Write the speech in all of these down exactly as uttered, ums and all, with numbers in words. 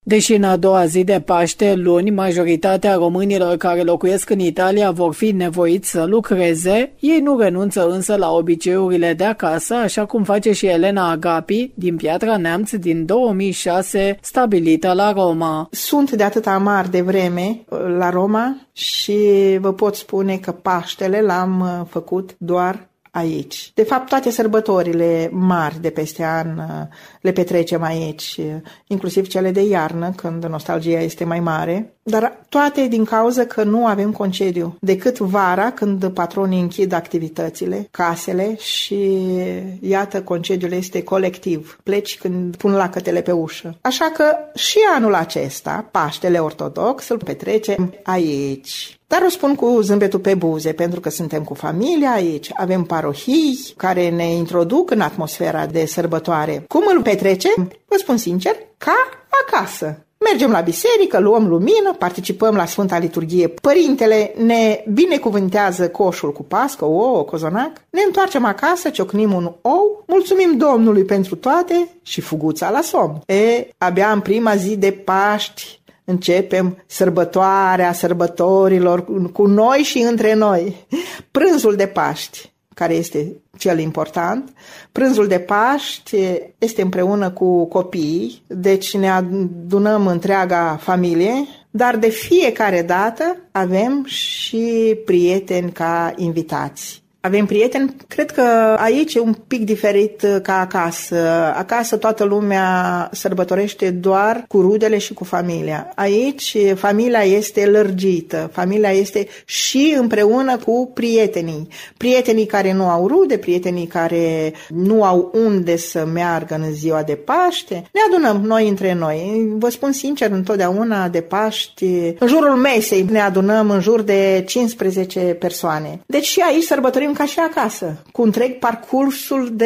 Deși în a doua zi de Paște, luni, majoritatea românilor care locuiesc în Italia vor fi nevoiți să lucreze, ei nu renunță însă la obiceiurile de acasă, așa cum face și Elena Agapi, din Piatra Neamț, din două mii șase, stabilită la Roma. Sunt de atâta mari de vreme la Roma și vă pot spune că Paștele l-am făcut doar aici. De fapt, toate sărbătorile mari de peste an le petrecem aici, inclusiv cele de iarnă, când nostalgia este mai mare, dar toate din cauza că nu avem concediu, decât vara, când patronii închid activitățile, casele și iată, concediul este colectiv. Pleci când pun lacătele pe ușă. Așa că și anul acesta, Paștele Ortodox, îl petrecem aici. Dar o spun cu zâmbetul pe buze, pentru că suntem cu familia aici, avem parohii care ne introduc în atmosfera de sărbătoare. Cum îl petrecem? Vă spun sincer, ca acasă. Mergem la biserică, luăm lumină, participăm la Sfânta Liturghie. Părintele ne binecuvântează coșul cu pască, ouă, cozonac. Ne întoarcem acasă, ciocnim un ou, mulțumim Domnului pentru toate și fuguța la somn. E, abia în prima zi de Paști începem sărbătoarea sărbătorilor cu noi și între noi. Prânzul de Paști, care este cel important, prânzul de Paști este împreună cu copiii, deci ne adunăm întreaga familie, dar de fiecare dată avem și prieteni ca invitați. Avem prieteni, cred că aici e un pic diferit ca acasă. Acasă toată lumea sărbătorește doar cu rudele și cu familia. Aici familia este lărgită, familia este și împreună cu prietenii. Prietenii care nu au rude, prietenii care nu au unde să meargă în ziua de Paște. Ne adunăm noi între noi. Vă spun sincer, întotdeauna de Paști, în jurul mesei ne adunăm în jur de cincisprezece persoane. Deci și aici sărbătorim ca și acasă, cu întreg parcursul de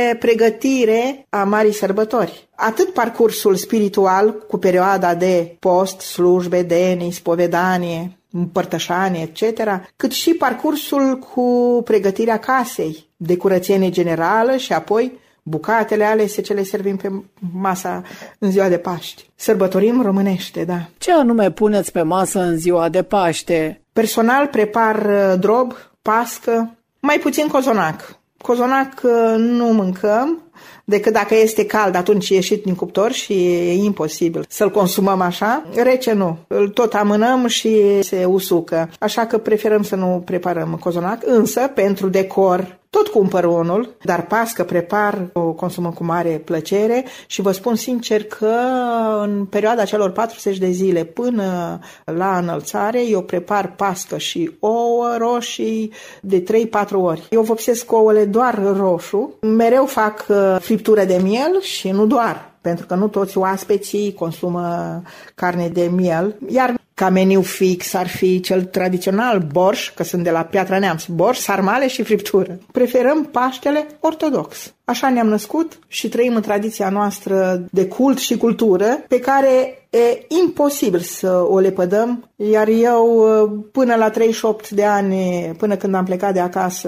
pregătire a Marii Sărbători. Atât parcursul spiritual, cu perioada de post, slujbe, denii, spovedanie, împărtășanie, et cetera, cât și parcursul cu pregătirea casei, de curățenie generală și apoi bucatele alese ce le servim pe masa în ziua de Paști. Sărbătorim românește, da. Ce anume puneți pe masă în ziua de Paște? Personal prepar drob, pască, mai puțin cozonac. Cozonac nu mâncăm, decât dacă este cald, atunci e ieșit din cuptor și e imposibil să-l consumăm așa. Rece nu, îl tot amânăm și se usucă. Așa că preferăm să nu preparăm cozonac, însă pentru decor tot cumpăr unul, dar pască prepar, o consumăm cu mare plăcere și vă spun sincer că în perioada celor patruzeci de zile până la înălțare eu prepar pască și ouă roșii de trei patru ori. Eu vopsesc ouăle doar roșu, mereu fac friptură de miel și nu doar, pentru că nu toți oaspeții consumă carne de miel, iar ca meniu fix ar fi cel tradițional borș, că sunt de la Piatra Neamț, borș, sarmale și friptură. Preferăm Paștele ortodox. Așa ne-am născut și trăim în tradiția noastră de cult și cultură, pe care e imposibil să o lepădăm, iar eu până la treizeci și opt de ani, până când am plecat de acasă,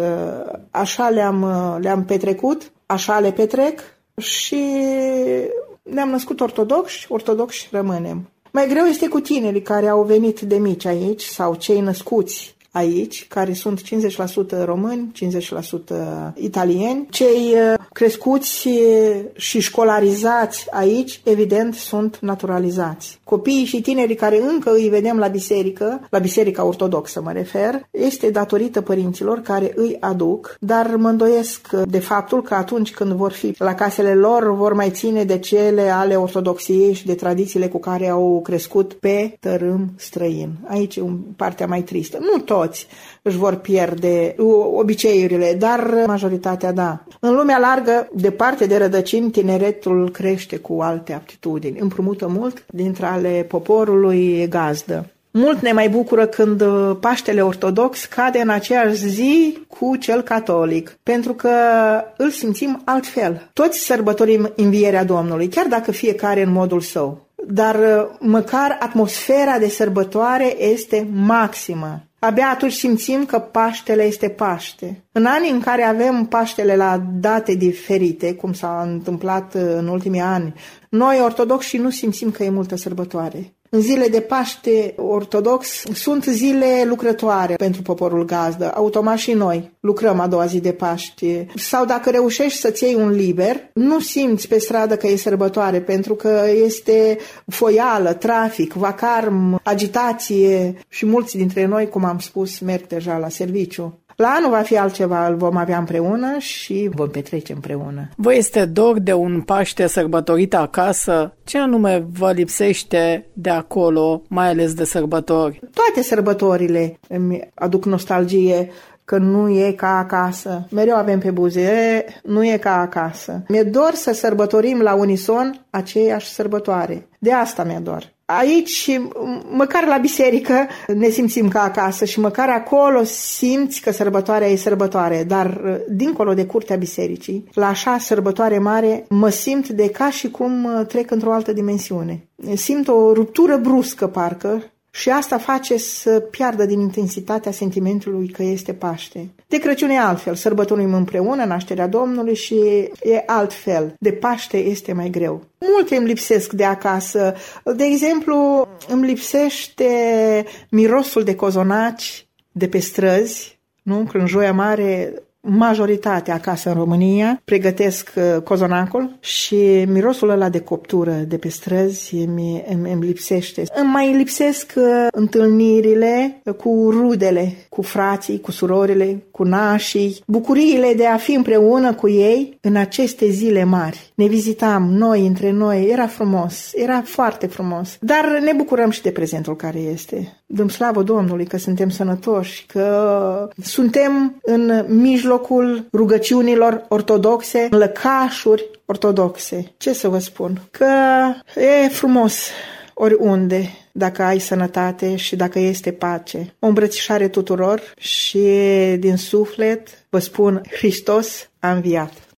așa le-am, le-am petrecut, așa le petrec și ne-am născut ortodoxi, ortodoxi rămânem. Mai greu este cu tinerii care au venit de mici aici sau cei născuți aici, care sunt cincizeci la sută români, cincizeci la sută italieni. Cei crescuți și școlarizați aici, evident, sunt naturalizați. Copiii și tinerii care încă îi vedem la biserică, la biserica ortodoxă mă refer, este datorită părinților care îi aduc, dar mă îndoiesc de faptul că atunci când vor fi la casele lor, vor mai ține de cele ale ortodoxiei și de tradițiile cu care au crescut pe tărâm străin. Aici e partea mai tristă. Nu toți își vor pierde obiceiurile, dar majoritatea da. În lumea largă, departe de rădăcini, tineretul crește cu alte aptitudini. Împrumută mult dintre ale poporului gazdă. Mult ne mai bucură când Paștele ortodox cade în aceeași zi cu cel catolic, pentru că îl simțim altfel. Toți sărbătorim învierea Domnului, chiar dacă fiecare în modul său. Dar măcar atmosfera de sărbătoare este maximă. Abia atunci simțim că Paștele este Paște. În anii în care avem Paștele la date diferite, cum s-a întâmplat în ultimii ani, noi ortodoxi nu simțim că e multă sărbătoare. În zile de Paște ortodox sunt zile lucrătoare pentru poporul gazdă. Automat și noi lucrăm a doua zi de Paște. Sau dacă reușești să-ți iei un liber, nu simți pe stradă că e sărbătoare, pentru că este foială, trafic, vacarm, agitație și mulți dintre noi, cum am spus, merg deja la serviciu. La anul va fi altceva, îl vom avea împreună și vom petrece împreună. Vă este dor de un Paște sărbătorit acasă? Ce anume vă lipsește de acolo, mai ales de sărbători? Toate sărbătorile îmi aduc nostalgie, că nu e ca acasă. Mereu avem pe buze, nu e ca acasă. Mi-e dor să sărbătorim la unison aceeași sărbătoare. De asta mi-e dor. Aici, măcar la biserică, ne simțim ca acasă și măcar acolo simți că sărbătoarea e sărbătoare, dar dincolo de curtea bisericii, la așa sărbătoare mare, mă simt de ca și cum trec într-o altă dimensiune. Simt o ruptură bruscă, parcă, și asta face să piardă din intensitatea sentimentului că este Paște. De Crăciun e altfel, sărbătorim împreună nașterea Domnului și e altfel. De Paște este mai greu. Multe îmi lipsesc de acasă. De exemplu, îmi lipsește mirosul de cozonaci de pe străzi, nu? Când Joia Mare, majoritatea acasă în România pregătesc cozonacul și mirosul ăla de coptură de pe străzi îmi, îmi, îmi lipsește. Îmi mai lipsesc întâlnirile cu rudele, cu frații, cu surorile, cu nașii, bucuriile de a fi împreună cu ei în aceste zile mari. Ne vizitam noi între noi, era frumos, era foarte frumos, dar ne bucurăm și de prezentul care este. Dăm slavă Domnului că suntem sănătoși, că suntem în mijlocul rugăciunilor ortodoxe, în lăcașuri ortodoxe. Ce să vă spun? Că e frumos oriunde, dacă ai sănătate și dacă este pace. O îmbrățișare tuturor și din suflet vă spun, Hristos a înviat.